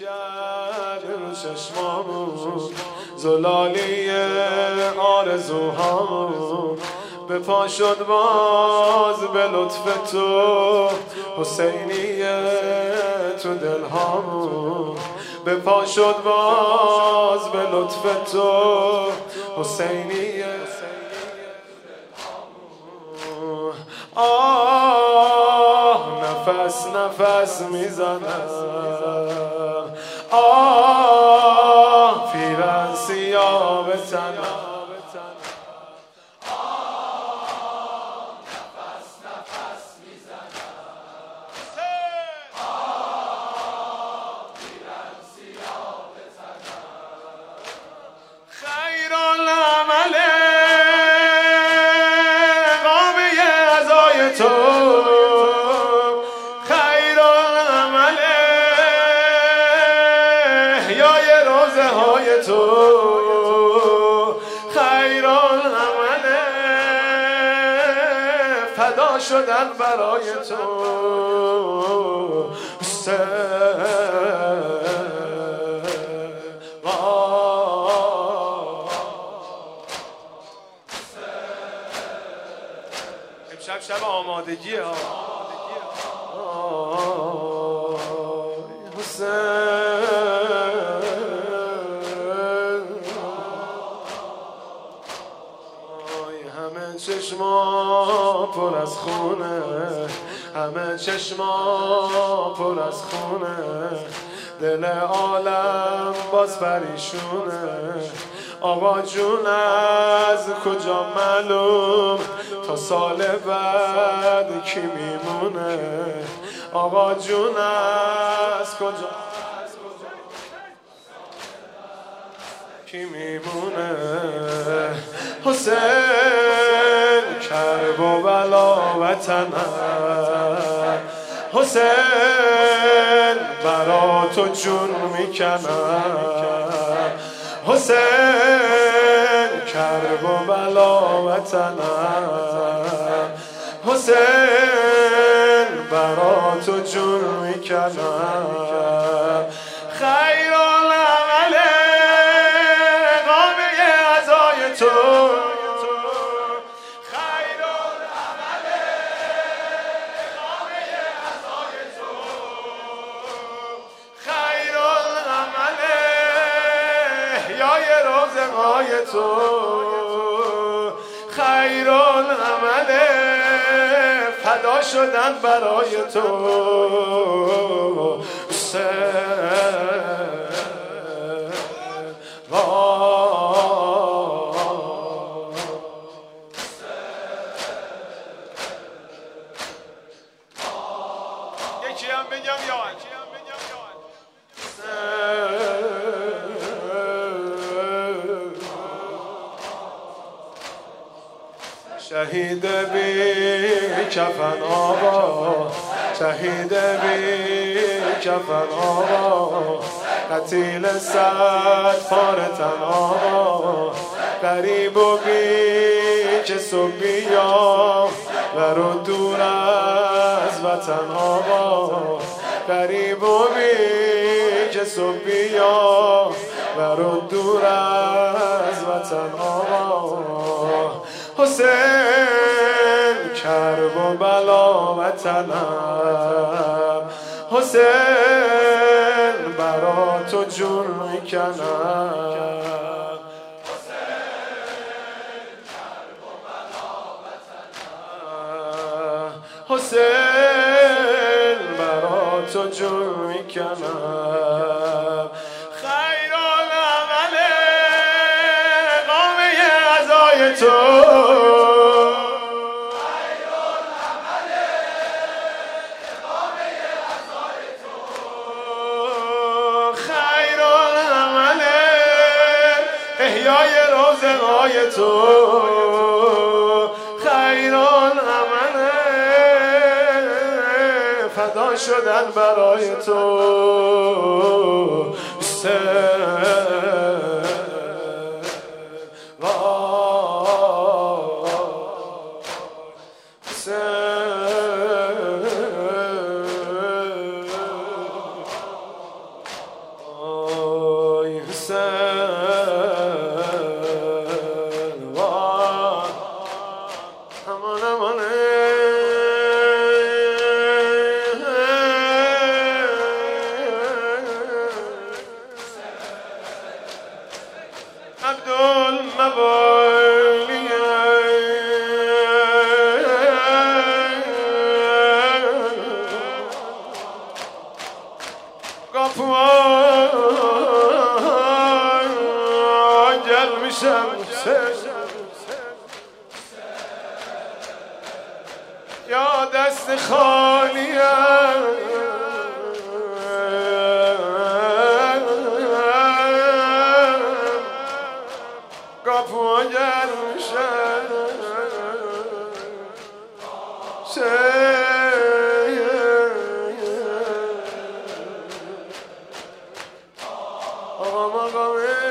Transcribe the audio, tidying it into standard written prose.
کرد رو چشمامون زلالی آرزوهامون به پا شد باز به لطف تو حسینیه تو دلهامون به پا شد باز به لطف تو حسینیه آه نفس نفس میزنم آه پیرن سیاه به تنم فدا شدن برای تو امشب شب آمادگی ها همه چشما پر از خونه همه چشما پر از خونه دل عالم باز پریشونه آقا جون از کجا معلوم تا سال بعد کی میمونه آقا جون از کجا کی میمونه حسین کرب و بلا وطنم حسین برا تو جون میکنم حسین کرب و بلا وطنم حسین برا تو جون میکنم خیر العمل قامه عزای تو تو خیر العمل فدا شدن برای تو یکی هم بگم یا شهید بی کفن آقا شهید بی کفن آقا قتیل صد پاره تن آقا غریب و بی کس و بیا برو دور از وطن آقا غریب و بی کس و بیا برو دور از وطن آقا حسین کرب و بلا وطنم حسین برا تو جون میکنم حسین کرب و بلا وطنم حسین برا تو جون میکنم خیر العمل قامه عزای تو تو خیر العمل فدا شدن برای تو امان امان عبدالموالی گل میشم یا دست خالیم کاپو گل میشم آقا مقامه